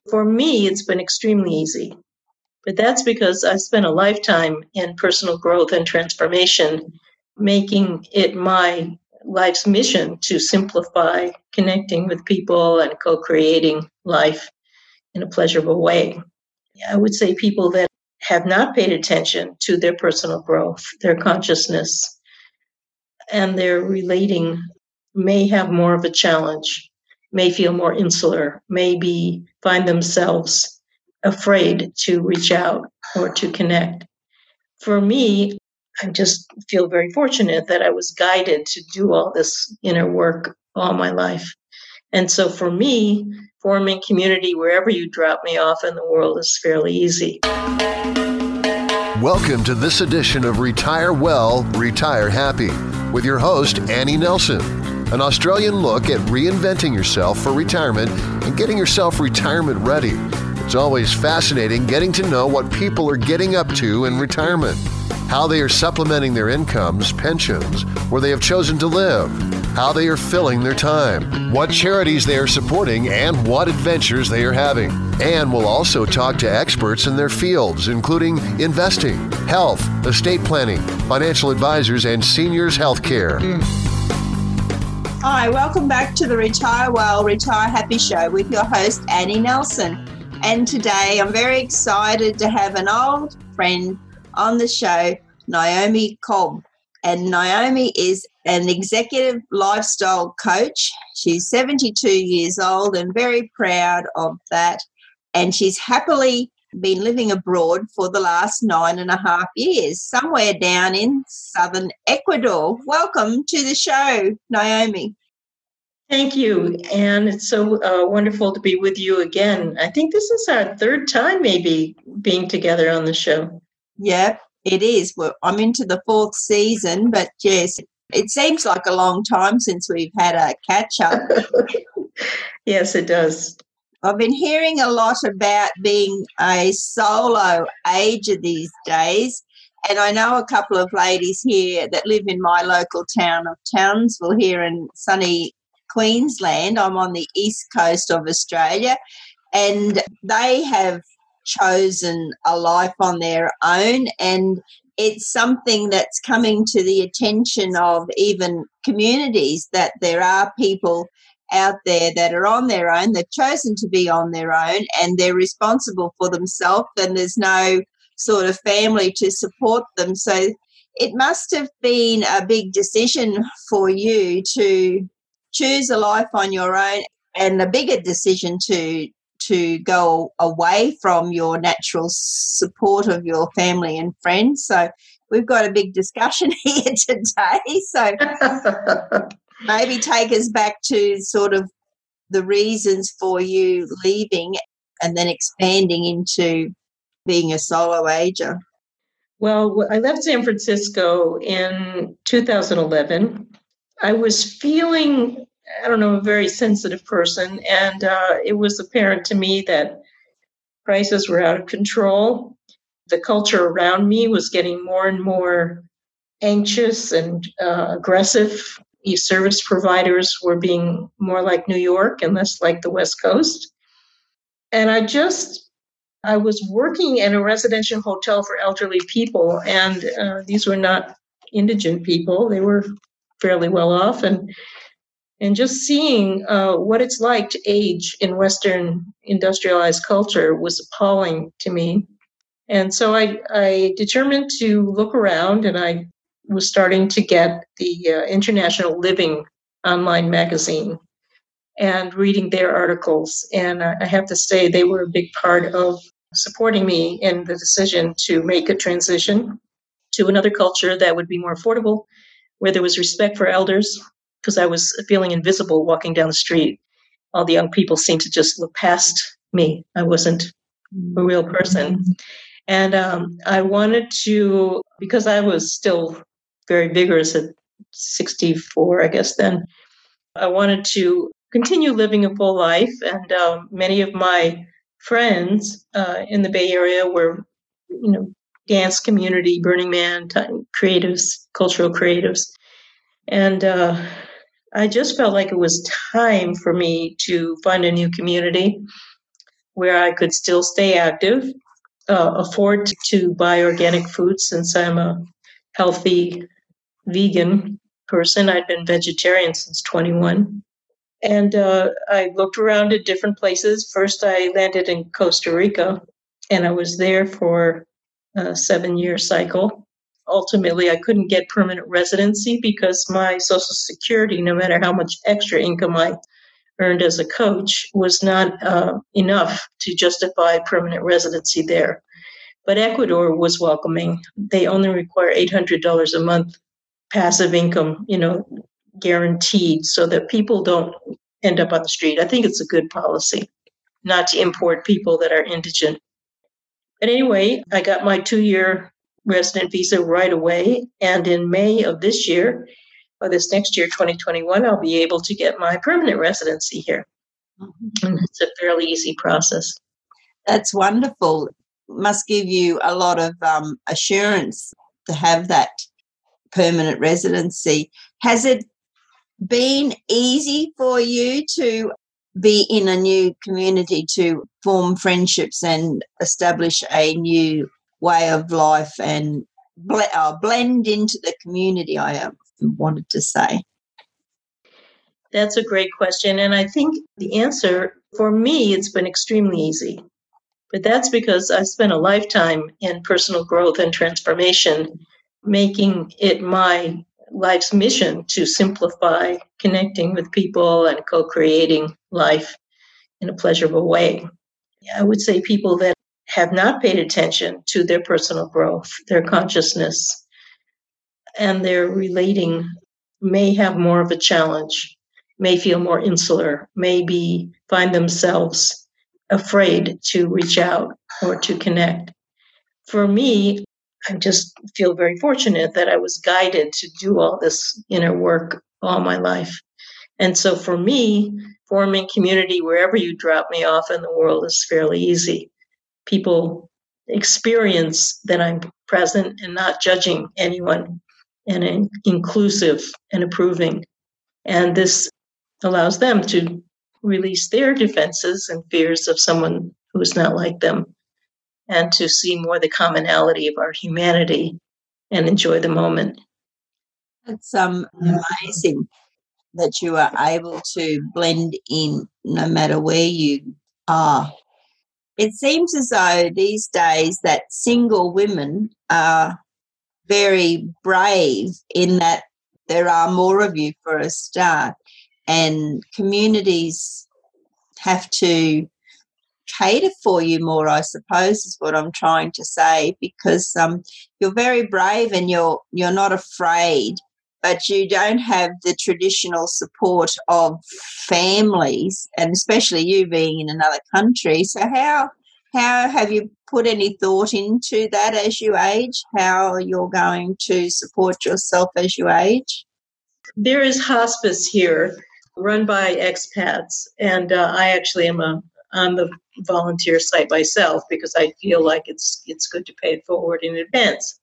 For me, it's been extremely easy. But that's because I spent a lifetime in personal growth and transformation, making it my life's mission to simplify connecting with people and co-creating life in a pleasurable way. I would say people that have not paid attention to their personal growth, their consciousness, and their relating may have more of a challenge, may feel more insular, maybe find themselves afraid to reach out or to connect. For me, I just feel very fortunate that I was guided to do all this inner work all my life. And so for me, forming community wherever you drop me off in the world is fairly easy. Welcome to this edition of Retire Well, Retire Happy with your host, Annie Nelson. An Australian look at reinventing yourself for retirement and getting yourself retirement ready. It's always fascinating getting to know what people are getting up to in retirement, how they are supplementing their incomes, pensions, where they have chosen to live, how they are filling their time, what charities they are supporting, and what adventures they are having. And we'll also talk to experts in their fields, including investing, health, estate planning, financial advisors, and seniors healthcare. Hi, welcome back to the Retire Well, Retire Happy show with your host, Annie Nelson. And today I'm very excited to have an old friend on the show, Naomi Kolb. And Naomi is an executive lifestyle coach. She's 72 years old and very proud of that. And she's happily been living abroad for the last 9.5 years, somewhere down in southern Ecuador. Welcome to the show, Naomi. Thank you, Anne. It's so wonderful to be with you again. I think this is our third time maybe being together on the show. Yep, it is. Well, I'm into the 4th season, but yes, it seems like a long time since we've had a catch-up. Yes, it does. I've been hearing a lot about being a solo ager these days, and I know a couple of ladies here that live in my local town of Townsville here in sunny Queensland. I'm on the east coast of Australia, and they have chosen a life on their own, and it's something that's coming to the attention of even communities that there are people out there that are on their own. They've chosen to be on their own and they're responsible for themselves, and there's no sort of family to support them. So it must have been a big decision for you to choose a life on your own, and a bigger decision to go away from your natural support of your family and friends. So we've got a big discussion here today. So maybe take us back to sort of the reasons for you leaving and then expanding into being a solo ager. Well, I left San Francisco in 2011. I was feeling, a very sensitive person, and it was apparent to me that prices were out of control. The culture around me was getting more and more anxious and aggressive. E-service providers were being more like New York and less like the West Coast. And I was working in a residential hotel for elderly people, and these were not indigent people. They were fairly well off, and just seeing what it's like to age in Western industrialized culture was appalling to me. And so I determined to look around, and I was starting to get the International Living online magazine and reading their articles. And I have to say they were a big part of supporting me in the decision to make a transition to another culture that would be more affordable, where there was respect for elders, because I was feeling invisible walking down the street. All the young people seemed to just look past me. I wasn't a real person. And I wanted to, because I was still very vigorous at 64, I guess then, I wanted to continue living a full life. And many of my friends in the Bay Area were, dance community, Burning Man, creatives, cultural creatives. And I just felt like it was time for me to find a new community. where I could still stay active, afford to buy organic food since I'm a healthy vegan person. I'd been vegetarian since 21. And I looked around at different places. First, I landed in Costa Rica, and I was there for a 7-year cycle. Ultimately, I couldn't get permanent residency because my Social Security, no matter how much extra income I earned as a coach, was not enough to justify permanent residency there. But Ecuador was welcoming. They only require $800 a month passive income, guaranteed, so that people don't end up on the street. I think it's a good policy not to import people that are indigent. But anyway, I got my 2-year resident visa right away. And in May of this year, or this next year, 2021, I'll be able to get my permanent residency here. Mm-hmm. And it's a fairly easy process. That's wonderful. Must give you a lot of assurance to have that permanent residency. Has it been easy for you to be in a new community, to form friendships and establish a new way of life and blend into the community, I wanted to say? That's a great question. And I think the answer, for me, it's been extremely easy. But that's because I spent a lifetime in personal growth and transformation, making it my life's mission to simplify connecting with people and co-creating life in a pleasurable way. I would say people that have not paid attention to their personal growth, their consciousness, and their relating may have more of a challenge, may feel more insular, maybe find themselves afraid to reach out or to connect. For me, I just feel very fortunate that I was guided to do all this inner work all my life. And so for me, forming community wherever you drop me off in the world is fairly easy. People experience that I'm present and not judging anyone, and inclusive and approving. And this allows them to release their defenses and fears of someone who's not like them, and to see more the commonality of our humanity and enjoy the moment. It's amazing that you are able to blend in no matter where you are. It seems as though these days that single women are very brave in that there are more of you for a start, and communities have to cater for you more, I suppose, is what I'm trying to say, because you're very brave and you're not afraid, but you don't have the traditional support of families, and especially you being in another country. So how have you put any thought into that as you age, how you're going to support yourself as you age? There is hospice here run by expats, and I actually am on the volunteer site myself because I feel like it's good to pay it forward in advance.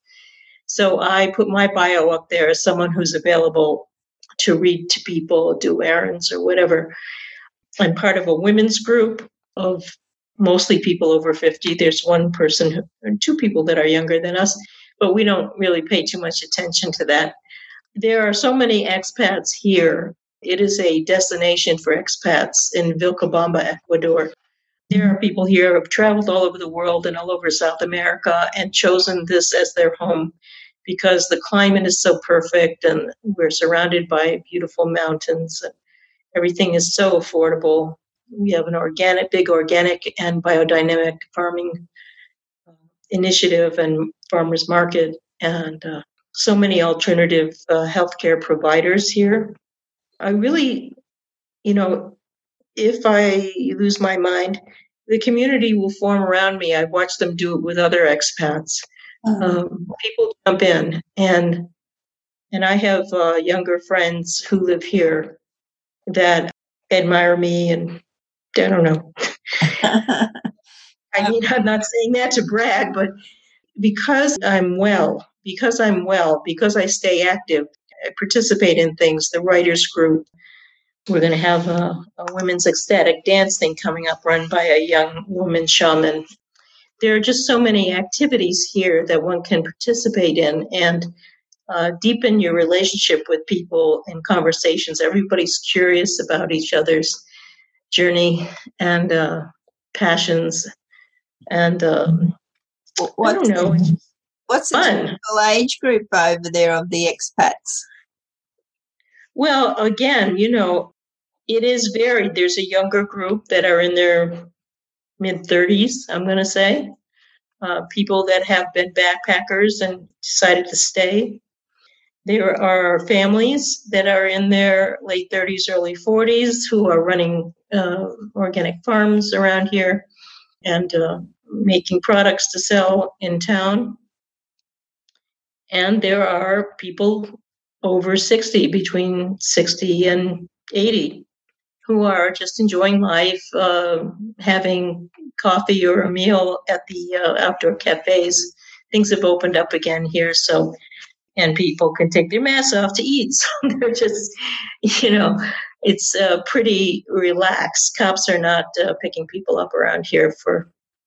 So I put my bio up there as someone who's available to read to people, do errands or whatever. I'm part of a women's group of mostly people over 50. There's one person and two people that are younger than us, but we don't really pay too much attention to that. There are so many expats here. It is a destination for expats in Vilcabamba, Ecuador. There are people here who have traveled all over the world and all over South America and chosen this as their home because the climate is so perfect and we're surrounded by beautiful mountains. And everything is so affordable. We have an big organic and biodynamic farming initiative and farmers market, and so many alternative healthcare providers here. I really, if I lose my mind, the community will form around me. I watch them do it with other expats. People jump in, and I have younger friends who live here that admire me, and I don't know. I mean, I'm not saying that to brag, but because I'm well, because I stay active, I participate in things, the writers group, We're going to have a women's ecstatic dance thing coming up run by a young woman shaman. There are just so many activities here that one can participate in and deepen your relationship with people in conversations. Everybody's curious about each other's journey and passions. And I don't know, what's the typical age group over there of the expats? Well, again, it is varied. There's a younger group that are in their mid-30s, I'm going to say. People that have been backpackers and decided to stay. There are families that are in their late 30s, early 40s who are running organic farms around here and making products to sell in town. And there are people over 60, between 60 and 80, who are just enjoying life, having coffee or a meal at the outdoor cafes. Things have opened up again here, and people can take their masks off to eat. So they're just, it's pretty relaxed. Cops are not picking people up around here for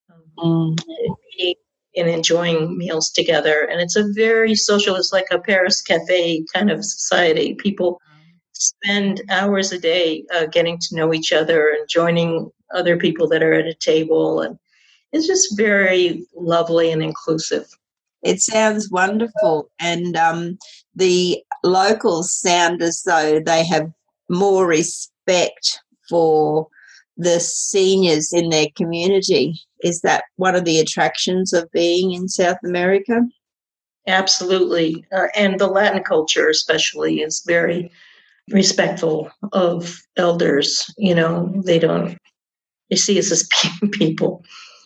eating and enjoying meals together. And it's a very social, it's like a Paris cafe kind of society. People spend hours a day getting to know each other and joining other people that are at a table. And it's just very lovely and inclusive. It sounds wonderful. And the locals sound as though they have more respect for the seniors in their community. Is that one of the attractions of being in South America? Absolutely. And the Latin culture especially is very respectful of elders. They see us as people.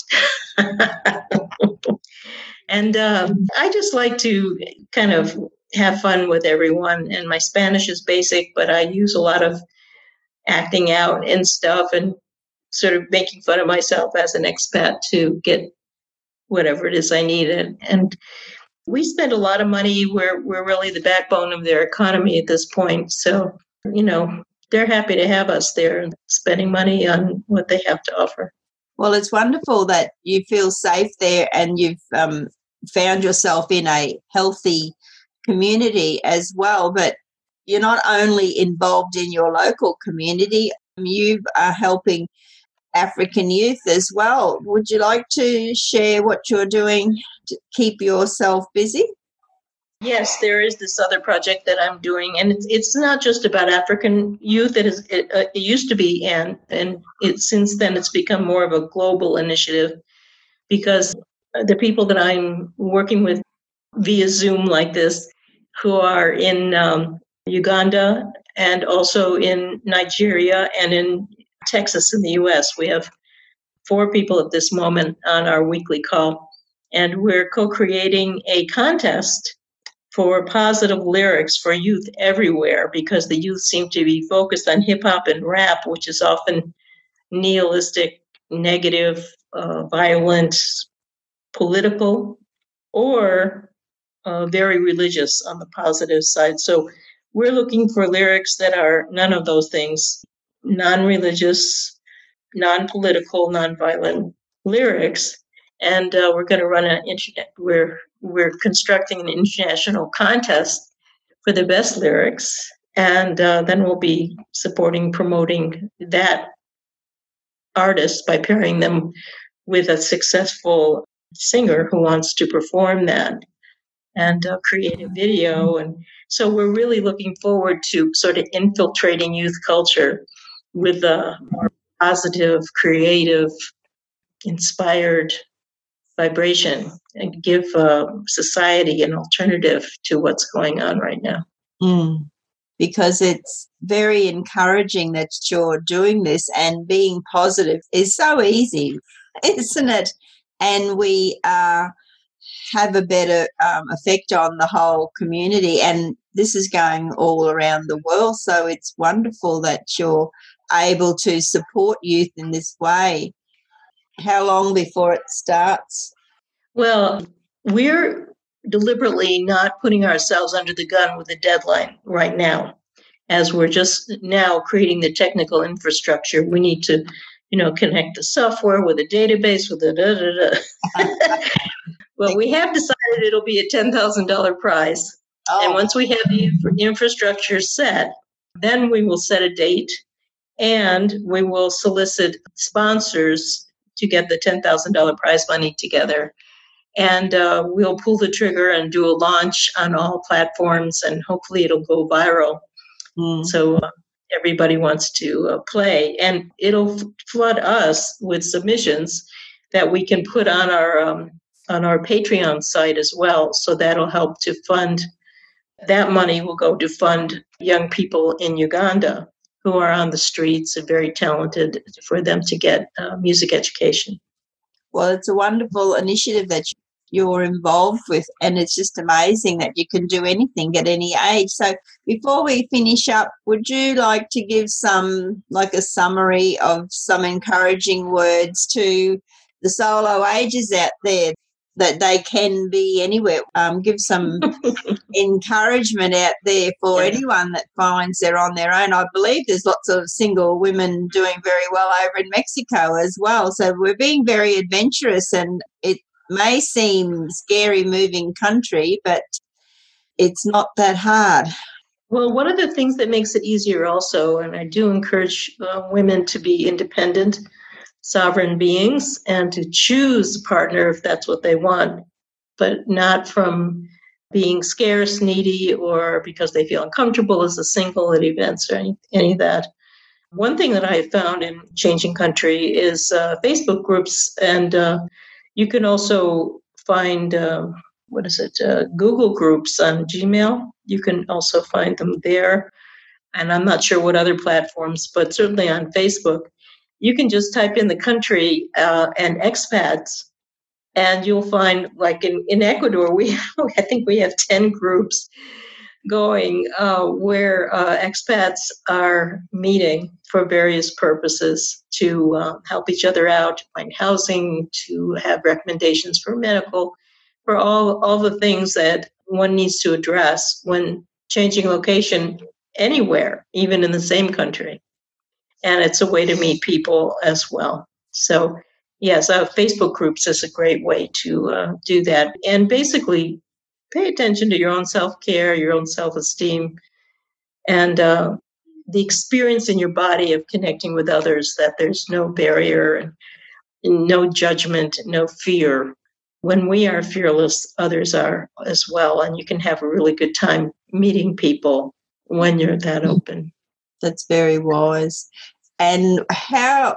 And I just like to kind of have fun with everyone. And my Spanish is basic, but I use a lot of acting out and stuff and sort of making fun of myself as an expat to get whatever it is I need. And we spend a lot of money. We're really the backbone of their economy at this point. So, they're happy to have us there spending money on what they have to offer. Well, it's wonderful that you feel safe there and you've found yourself in a healthy community as well. But you're not only involved in your local community, you are helping African youth as well. Would you like to share what you're doing to keep yourself busy? Yes, there is this other project that I'm doing, and it's not just about African youth. It used to be, and since then it's become more of a global initiative because the people that I'm working with via Zoom like this, who are in Uganda and also in Nigeria and in Texas in the U.S. We have 4 people at this moment on our weekly call, and we're co-creating a contest for positive lyrics for youth everywhere because the youth seem to be focused on hip hop and rap, which is often nihilistic, negative, violent, political, or very religious on the positive side. So we're looking for lyrics that are none of those things, non-religious, non-political, non-violent lyrics. And we're going to run we're constructing an international contest for the best lyrics. And then we'll be promoting that artist by pairing them with a successful singer who wants to perform that and create a video. And so we're really looking forward to sort of infiltrating youth culture with a more positive, creative, inspired vibration and give society an alternative to what's going on right now. Because it's very encouraging that you're doing this, and being positive is so easy, isn't it? And we have a better effect on the whole community, and this is going all around the world, so it's wonderful that you're able to support youth in this way. How long before it starts? Well, we're deliberately not putting ourselves under the gun with a deadline right now. as we're just now creating the technical infrastructure. We need to, connect the software with a database, with the Well, we have decided it'll be a $10,000 prize. Oh. And once we have the infrastructure set, then we will set a date and we will solicit sponsors to get the $10,000 prize money together. And we'll pull the trigger and do a launch on all platforms, and hopefully it'll go viral. So everybody wants to play, and it'll flood us with submissions that we can put on our Patreon site as well. So that'll help to fund. That money will go to fund young people in Uganda who are on the streets and very talented, for them to get music education. Well, it's a wonderful initiative that you're involved with, and it's just amazing that you can do anything at any age. So before we finish up, would you like to give a summary of some encouraging words to the solo ages out there, that they can be anywhere? Give some encouragement out there for anyone that finds they're on their own. I believe there's lots of single women doing very well over in Mexico as well. So we're being very adventurous, and it may seem scary moving country, but it's not that hard. Well, one of the things that makes it easier also, and I do encourage women to be independent, sovereign beings, and to choose a partner if that's what they want, but not from being scarce, needy, or because they feel uncomfortable as a single at events or any of that. One thing that I have found in Changing Country is Facebook groups, and you can also find, Google groups on Gmail. You can also find them there. And I'm not sure what other platforms, but certainly on Facebook. You can just type in the country and expats, and you'll find, like in Ecuador, I think we have 10 groups going where expats are meeting for various purposes, to help each other out, to find housing, to have recommendations for medical, for all the things that one needs to address when changing location anywhere, even in the same country. And it's a way to meet people as well. So, yes, Facebook groups is a great way to do that. And basically, pay attention to your own self-care, your own self-esteem, and the experience in your body of connecting with others, that there's no barrier and no judgment, no fear. When we are fearless, others are as well. And you can have a really good time meeting people when you're that open. That's very wise. And how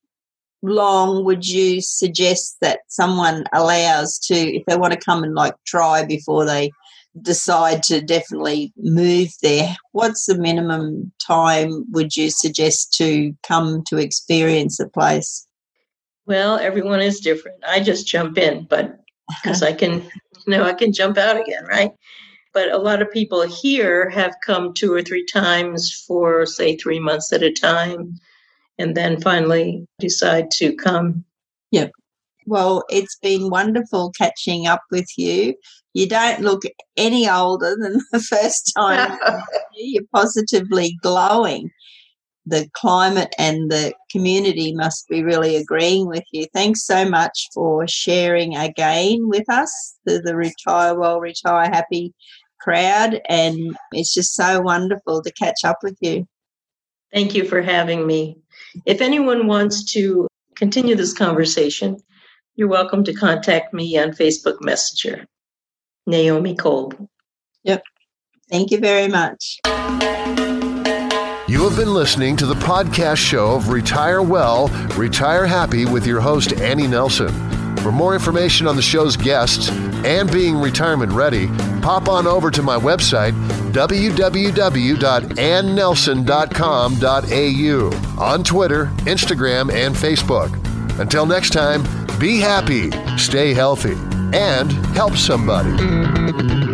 long would you suggest that someone allows to, if they want to come and try before they decide to definitely move there? What's the minimum time would you suggest to come to experience a place? Well, everyone is different. I just jump in, but because I can jump out again, right? But a lot of people here have come 2 or 3 times for, say, 3 months at a time, and then finally decide to come. Yep. Well, it's been wonderful catching up with you. You don't look any older than the first time. You're positively glowing. The climate and the community must be really agreeing with you. Thanks so much for sharing again with us, the Retire Well, Retire Happy crowd. And it's just so wonderful to catch up with you. Thank you for having me. If anyone wants to continue this conversation, you're welcome to contact me on Facebook Messenger, Naomi Kolb. Yep. Thank you very much. You have been listening to the podcast show of Retire Well, Retire Happy with your host, Annie Nelson. For more information on the show's guests and being retirement ready, pop on over to my website, www.annelson.com.au, on Twitter, Instagram, and Facebook. Until next time, be happy, stay healthy, and help somebody.